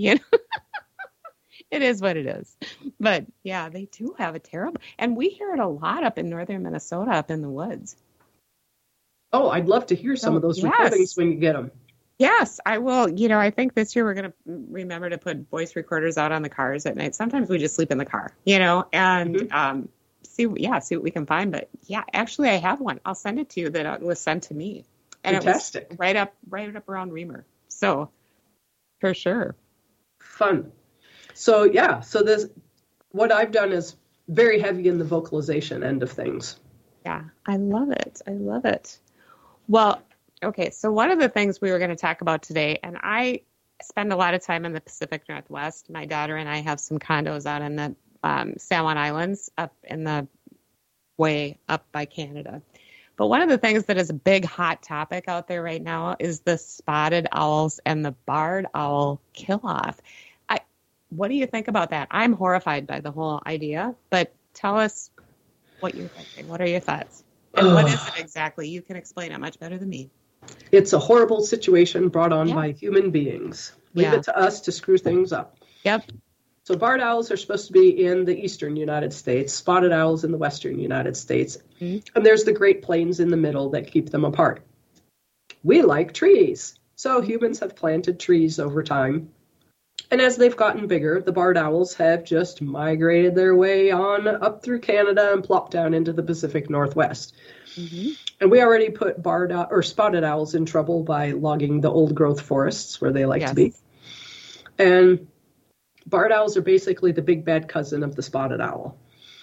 It is what it is. But yeah, they do have a terrible, and we hear it a lot up in northern Minnesota, up in the woods. Oh, I'd love to hear some of those recordings when you get them. Yes, I will. I think this year we're going to remember to put voice recorders out on the cars at night. Sometimes we just sleep in the car, and see what we can find. But yeah, actually I have one. I'll send it to you that was sent to me. And fantastic. It was right up around Reamer. So for sure. Fun. So this, what I've done is very heavy in the vocalization end of things. Yeah, I love it. Well, okay, so one of the things we were going to talk about today, and I spend a lot of time in the Pacific Northwest. My daughter and I have some condos out in the San Juan Islands up in the way up by Canada. But one of the things that is a big hot topic out there right now is the spotted owls and the barred owl kill-off. What do you think about that? I'm horrified by the whole idea, but tell us what you're thinking. What are your thoughts? And what is it exactly? You can explain it much better than me. It's a horrible situation brought on by human beings. Leave it to us to screw things up. Yep. So barred owls are supposed to be in the eastern United States, spotted owls in the western United States. Mm-hmm. And there's the Great Plains in the middle that keep them apart. We like trees. So humans have planted trees over time. And as they've gotten bigger, the barred owls have just migrated their way on up through Canada and plopped down into the Pacific Northwest. Mm-hmm. And we already put spotted owls in trouble by logging the old growth forests where they like to be. And barred owls are basically the big bad cousin of the spotted owl.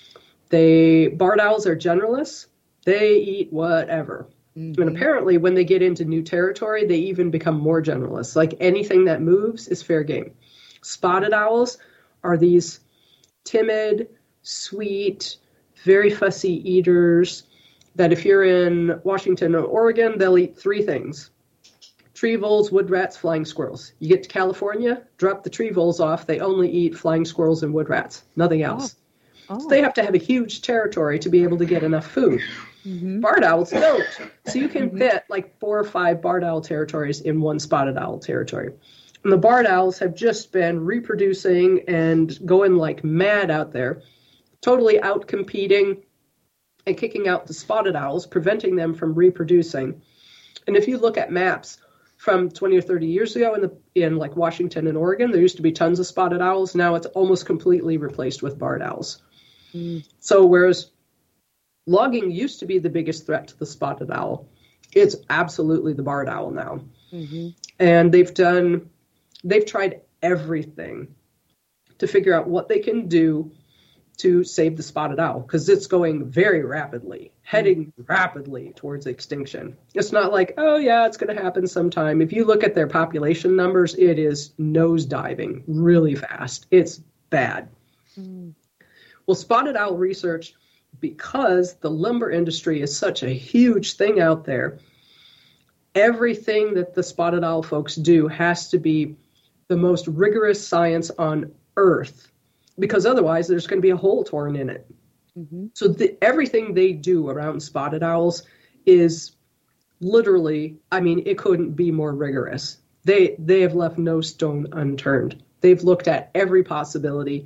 Barred owls are generalists. They eat whatever. Mm-hmm. And apparently when they get into new territory, they even become more generalists. Like anything that moves is fair game. Spotted owls are these timid, sweet, very fussy eaters that if you're in Washington or Oregon, they'll eat three things: tree voles, wood rats, flying squirrels. You get to California, drop the tree voles off. They only eat flying squirrels and wood rats, nothing else. So they have to have a huge territory to be able to get enough food. Mm-hmm. Barred owls don't. So you can fit like 4 or 5 barred owl territories in one spotted owl territory. And the barred owls have just been reproducing and going like mad out there, totally out-competing and kicking out the spotted owls, preventing them from reproducing. And if you look at maps from 20 or 30 years ago in like Washington and Oregon, there used to be tons of spotted owls. Now it's almost completely replaced with barred owls. Mm. So whereas logging used to be the biggest threat to the spotted owl, it's absolutely the barred owl now. Mm-hmm. And they've tried everything to figure out what they can do to save the spotted owl, because it's going very rapidly, heading rapidly towards extinction. It's not like, oh yeah, it's going to happen sometime. If you look at their population numbers, it is nosediving really fast. It's bad. Mm. Well, spotted owl research, because the lumber industry is such a huge thing out there, everything that the spotted owl folks do has to be the most rigorous science on Earth, because otherwise there's going to be a hole torn in it. Mm-hmm. So everything they do around spotted owls is literally, it couldn't be more rigorous. They have left no stone unturned. They've looked at every possibility.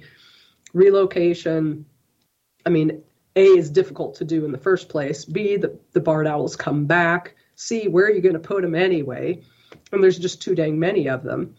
Relocation, A, is difficult to do in the first place. B, the barred owls come back. C, where are you going to put them anyway? And there's just too dang many of them.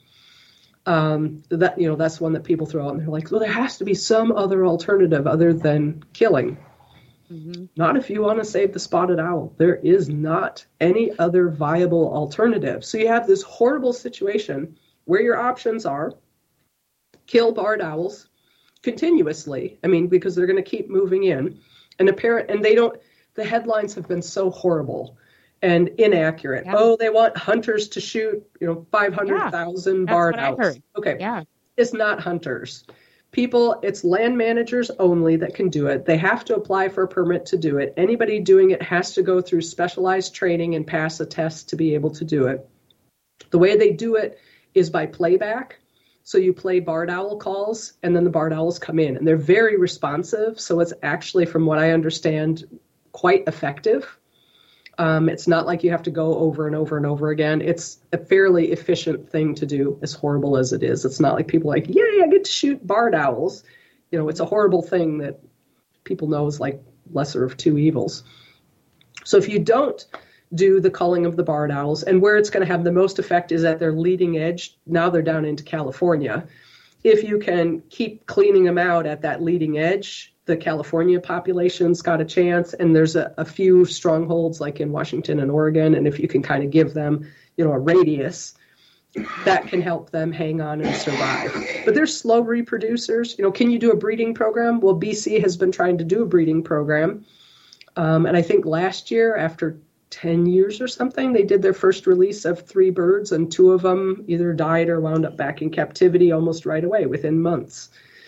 That's one that people throw out and they're like, well, there has to be some other alternative other than killing. Mm-hmm. Not if you want to save the spotted owl. There is not any other viable alternative. So you have this horrible situation where your options are, kill barred owls continuously. I mean, because they're going to keep moving in. And the headlines have been so horrible and inaccurate. Yeah. Oh, they want hunters to shoot, 500,000 barred owls. Okay. Yeah. It's not hunters. People, it's land managers only that can do it. They have to apply for a permit to do it. Anybody doing it has to go through specialized training and pass a test to be able to do it. The way they do it is by playback. So you play barred owl calls, and then the barred owls come in. And they're very responsive, so it's actually, from what I understand, quite effective. It's not like you have to go over and over and over again. It's a fairly efficient thing to do, as horrible as it is. It's not like people are like, yay, I get to shoot barred owls. It's a horrible thing that people know is like lesser of two evils. So if you don't do the culling of the barred owls, and where it's going to have the most effect is at their leading edge. Now they're down into California. If you can keep cleaning them out at that leading edge, the California population's got a chance, and there's a few strongholds like in Washington and Oregon, and if you can kind of give them, a radius, that can help them hang on and survive. But they're slow reproducers. Can you do a breeding program? Well, BC has been trying to do a breeding program, and I think last year, after 10 years or something, they did their first release of 3 birds, and 2 of them either died or wound up back in captivity almost right away, within months.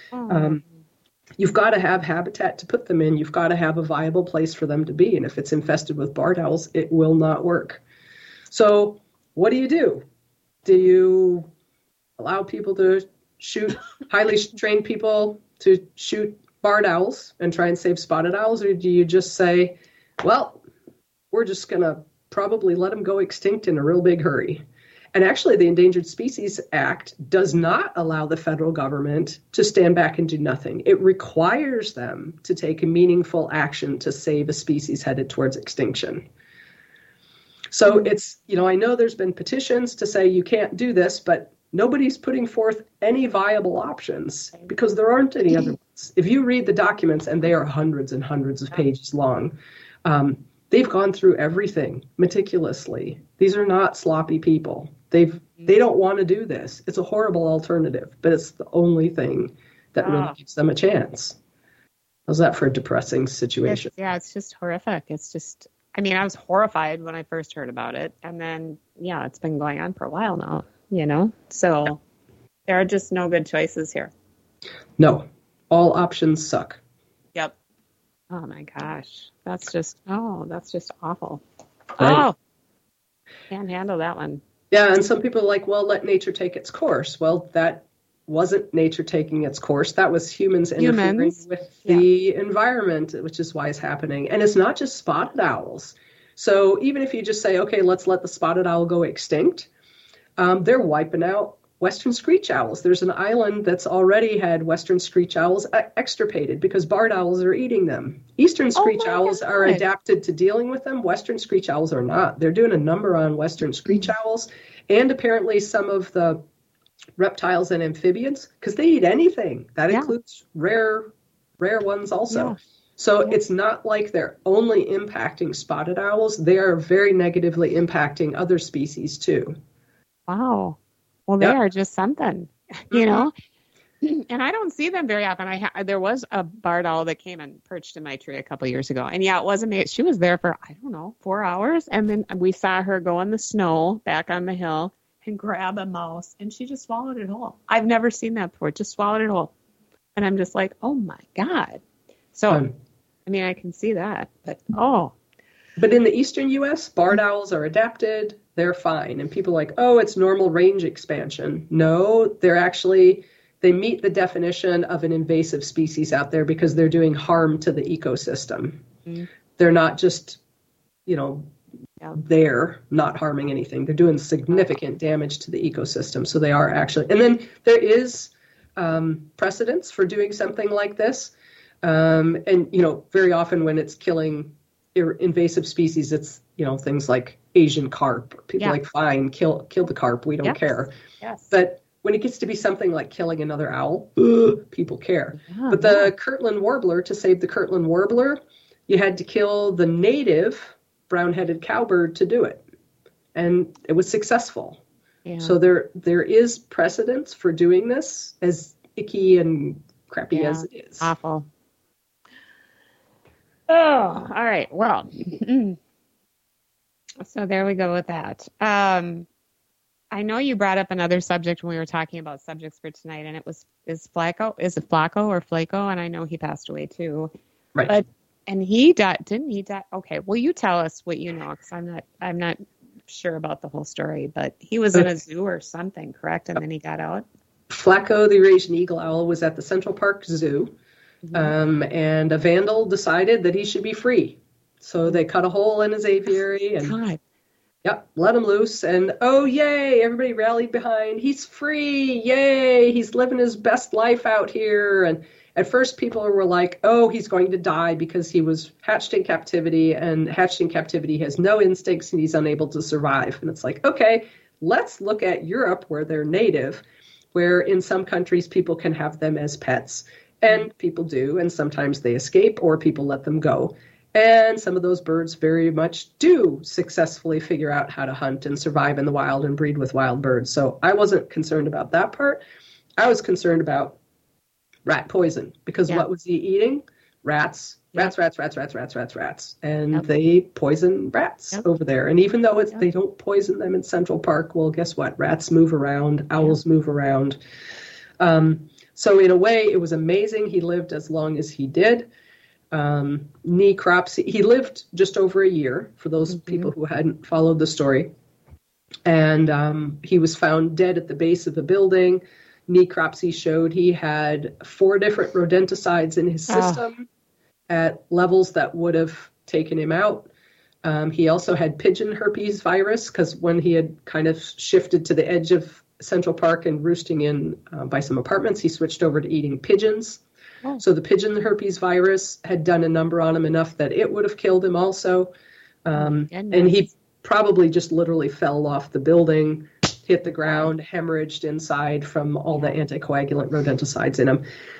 You've got to have habitat to put them in. You've got to have a viable place for them to be. And if it's infested with barred owls, it will not work. So what do? Do you allow people to shoot, highly trained people to shoot barred owls and try and save spotted owls? Or do you just say, well, we're just going to probably let them go extinct in a real big hurry? And actually, the Endangered Species Act does not allow the federal government to stand back and do nothing. It requires them to take a meaningful action to save a species headed towards extinction. So it's, I know there's been petitions to say you can't do this, but nobody's putting forth any viable options because there aren't any other ones. If you read the documents, and they are hundreds and hundreds of pages long, they've gone through everything meticulously. These are not sloppy people. They don't want to do this. It's a horrible alternative, but it's the only thing that really gives them a chance. How's that for a depressing situation? It's just horrific. It's just, I was horrified when I first heard about it. And then, it's been going on for a while now, So there are just no good choices here. No, all options suck. Yep. Oh my gosh. That's just awful. Right. Oh, can't handle that one. Yeah, and some people are like, well, let nature take its course. Well, that wasn't nature taking its course. That was humans interfering with the environment, which is why it's happening. And it's not just spotted owls. So even if you just say, okay, let's let the spotted owl go extinct, they're wiping out western screech owls. There's an island that's already had western screech owls extirpated because barred owls are eating them. Eastern screech owls are adapted to dealing with them. Western screech owls are not. They're doing a number on western screech owls and apparently some of the reptiles and amphibians because they eat anything. That includes rare ones also. Yeah. So it's not like they're only impacting spotted owls. They are very negatively impacting other species too. Wow. Well, they are just something, And I don't see them very often. There was a barred owl that came and perched in my tree a couple of years ago. And it wasn't, she was there for, 4 hours. And then we saw her go in the snow back on the hill and grab a mouse. And she just swallowed it whole. I've never seen that before. Just swallowed it whole. And I'm just like, oh my God. So, I can see that. But, But in the eastern U.S., barred owls are adapted. They're fine. And people are like, oh, it's normal range expansion. No, they meet the definition of an invasive species out there because they're doing harm to the ecosystem. Mm-hmm. They're not just, they're not harming anything. They're doing significant damage to the ecosystem. So they are actually, and then there is precedence for doing something like this. And, very often when it's killing invasive species, it's, things like Asian carp. People are like, fine, kill the carp. We don't care. Yes. But when it gets to be something like killing another owl, people care. Yeah, but the Kirtland warbler, to save the Kirtland warbler, you had to kill the native brown-headed cowbird to do it. And it was successful. Yeah. So there is precedence for doing this, as icky and crappy as it is. Awful. Oh, all right. Well, so there we go with that. I know you brought up another subject when we were talking about subjects for tonight, and is Flacco or Flaco? And I know he passed away too. Right. And he died, didn't he die? Okay. Well, you tell us what you know, because I'm not sure about the whole story, but he was in a zoo or something, correct? And then he got out. Flacco, the Eurasian eagle owl, was at the Central Park Zoo, and a vandal decided that he should be free. So they cut a hole in his aviary and let him loose. And oh, yay, everybody rallied behind. He's free. Yay, he's living his best life out here. And at first people were like, oh, he's going to die because he was hatched in captivity, and hatched in captivity has no instincts and he's unable to survive. And it's like, okay, let's look at Europe where they're native, where in some countries people can have them as pets. And people do, and sometimes they escape or people let them go. And some of those birds very much do successfully figure out how to hunt and survive in the wild and breed with wild birds. So I wasn't concerned about that part. I was concerned about rat poison, because what was he eating? Rats. And they poison rats over there. And even though they don't poison them in Central Park, well, guess what? Rats move around, owls move around. So in a way, it was amazing he lived as long as he did. Necropsy, he lived just over a year, for those people who hadn't followed the story. And he was found dead at the base of a building. Necropsy showed he had 4 different rodenticides in his system at levels that would have taken him out. He also had pigeon herpes virus, because when he had kind of shifted to the edge of Central Park and roosting in by some apartments, he switched over to eating pigeons. So the pigeon herpes virus had done a number on him enough that it would have killed him also. And he probably just literally fell off the building, hit the ground, hemorrhaged inside from all the anticoagulant rodenticides in him.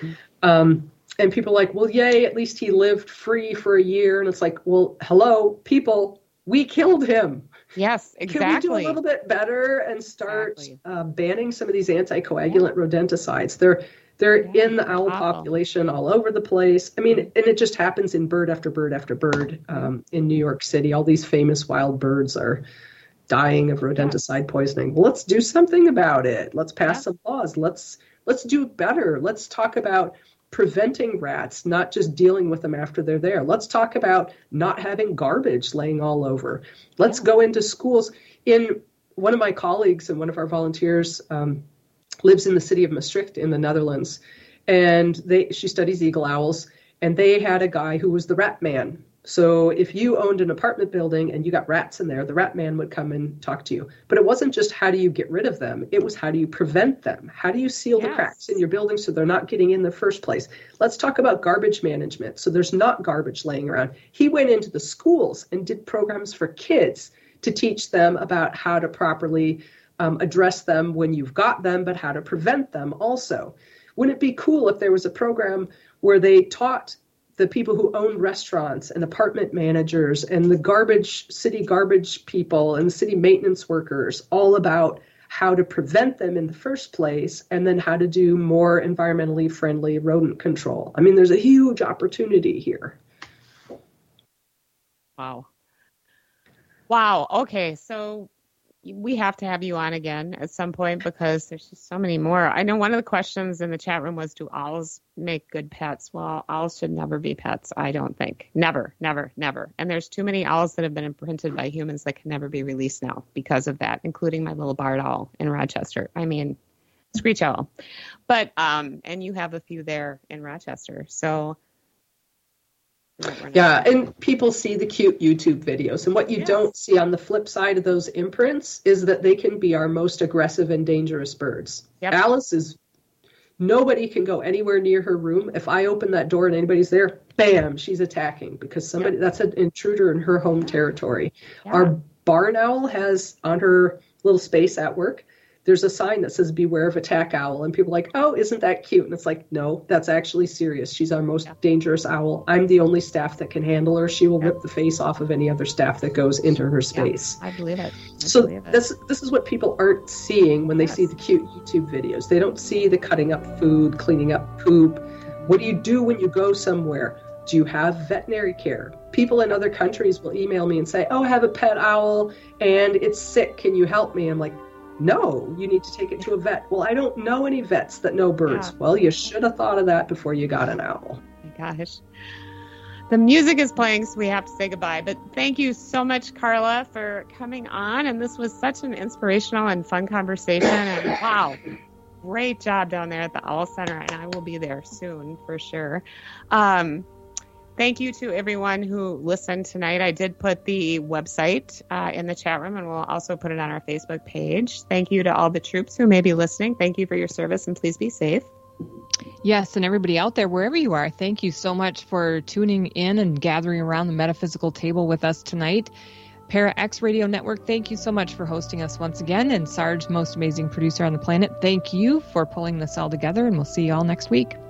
And people are like, well, yay, at least he lived free for a year. And it's like, well, hello, people, we killed him. Yes, exactly. Can we do a little bit better and start banning some of these anticoagulant rodenticides? They're in the owl population all over the place. I mean, and it just happens in bird after bird after bird in New York City. All these famous wild birds are dying of rodenticide poisoning. Well, let's do something about it. Let's pass some laws. Let's do better. Let's talk about preventing rats, not just dealing with them after they're there. Let's talk about not having garbage laying all over. Let's go into schools. One of my colleagues and one of our volunteers lives in the city of Maastricht in the Netherlands, and she studies eagle owls, and they had a guy who was the rat man. So if you owned an apartment building and you got rats in there, the rat man would come and talk to you. But it wasn't just how do you get rid of them, it was how do you prevent them? How do you seal the cracks in your building so they're not getting in the first place? Let's talk about garbage management so there's not garbage laying around. He went into the schools and did programs for kids to teach them about how to properly address them when you've got them, but how to prevent them also. Wouldn't it be cool if there was a program where they taught the people who own restaurants and apartment managers and the city garbage people and city maintenance workers all about how to prevent them in the first place, and then how to do more environmentally friendly rodent control? I mean, there's a huge opportunity here. Wow. Okay, so we have to have you on again at some point, because there's just so many more. I know one of the questions in the chat room was, do owls make good pets? Well, owls should never be pets, I don't think. Never. And there's too many owls that have been imprinted by humans that can never be released now because of that, including my little barred owl in Rochester. I mean, screech owl. But, and you have a few there in Rochester. So yeah, and people see the cute YouTube videos. And what you don't see on the flip side of those imprints is that they can be our most aggressive and dangerous birds. Alice is, nobody can go anywhere near her room. If I open that door and anybody's there, bam, she's attacking, because that's an intruder in her home territory. Our barn owl has, on her little space at work, there's a sign that says beware of attack owl, and people are like, oh, isn't that cute? And it's like, no, that's actually serious. She's our most dangerous owl. I'm the only staff that can handle her. She will rip the face off of any other staff that goes into her space. I believe it. This is what people aren't seeing when they see the cute YouTube videos. They don't see the cutting up food, cleaning up poop. What do you do when you go somewhere? Do you have veterinary care? People in other countries will email me and say, oh, I have a pet owl and it's sick. Can you help me? I'm like, no, you need to take it to a vet. Well, I don't know any vets that know birds. Yeah. Well, you should have thought of that before you got an owl. Oh my gosh. The music is playing, so we have to say goodbye. But thank you so much, Carla, for coming on. And this was such an inspirational and fun conversation. And wow, great job down there at the Owl Center. And I will be there soon for sure. Thank you to everyone who listened tonight. I did put the website in the chat room, and we'll also put it on our Facebook page. Thank you to all the troops who may be listening. Thank you for your service, and please be safe. Yes, and everybody out there, wherever you are, thank you so much for tuning in and gathering around the metaphysical table with us tonight. Para X Radio Network, thank you so much for hosting us once again. And Sarge, most amazing producer on the planet, thank you for pulling this all together, and we'll see you all next week.